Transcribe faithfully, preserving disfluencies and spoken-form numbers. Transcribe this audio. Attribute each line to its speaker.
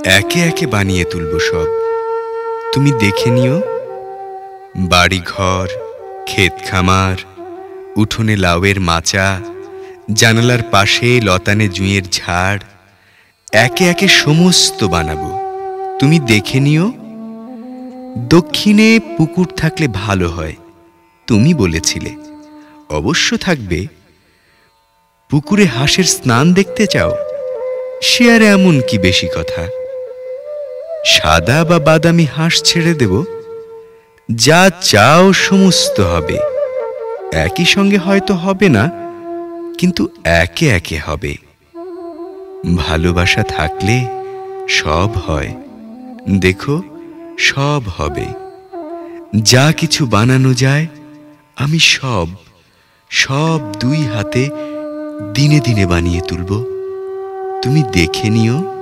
Speaker 1: একে একে বানিয়ে তুলব সব, তুমি দেখে নিও। বাড়ি ঘর, ক্ষেত খামার, উঠোনে লাউয়ের মাচা, জানালার পাশে লতানে জুঁয়ের ঝাড়, একে একে সমস্ত বানাবো, তুমি দেখে নিও। দক্ষিণে পুকুর থাকলে ভালো হয়, তুমি বলেছিলে। অবশ্য থাকবে। পুকুরে হাঁসের স্নান দেখতে চাও? সে আর এমন কি বেশি কথা। সাদা বা বাদামি হাঁস ছেড়ে দেব, যা চাও সমস্ত হবে। একই সঙ্গে হয়তো হবে না, কিন্তু একে একে হবে। ভালোবাসা থাকলে সব হয়, দেখো সব হবে। যা কিছু বানানো যায় আমি সব সব দুই হাতে দিনে দিনে বানিয়ে তুলব, তুমি দেখে নিও।